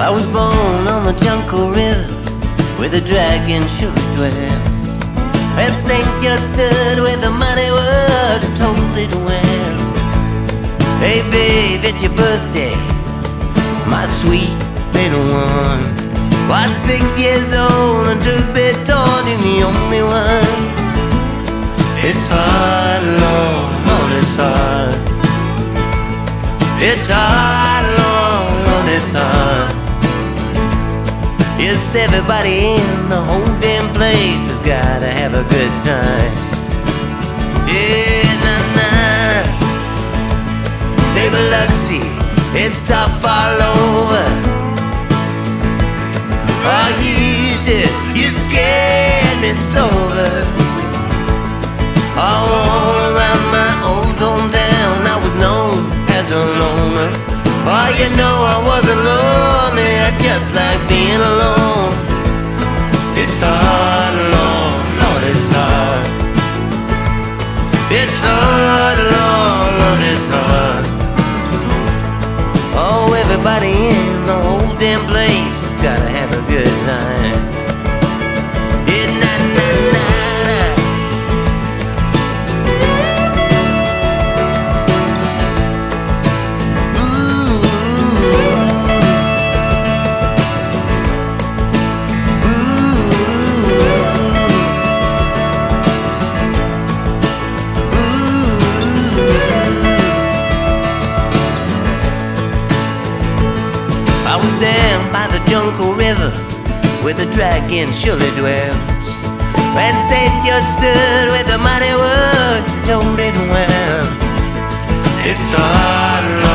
I was born on the Jungle River, where the dragon surely dwells. And Saint just stood with the mighty word and told it well. Hey babe, it's your birthday, my sweet little one. Why 6 years old and truth be told, you're the only one. It's hard, Lord, Lord, it's hard. It's hard, Lord, Lord, it's hard. Yes, everybody in the whole damn place has gotta have a good time. Yeah, nah. Say Biloxi, it's tough all over. Oh, you scared me sober. All around my old hometown I was known as a loner. Oh, you know I wasn't lonely, I just like being alone. It's hard, Lord, Lord, it's hard. It's hard, Lord, Lord, it's hard. Oh, everybody in the whole damn place has gotta have a good time. Yeah, nah. Jungle River, where the dragon surely dwells. And Saint just stood with the mighty word and told it well. It's hard,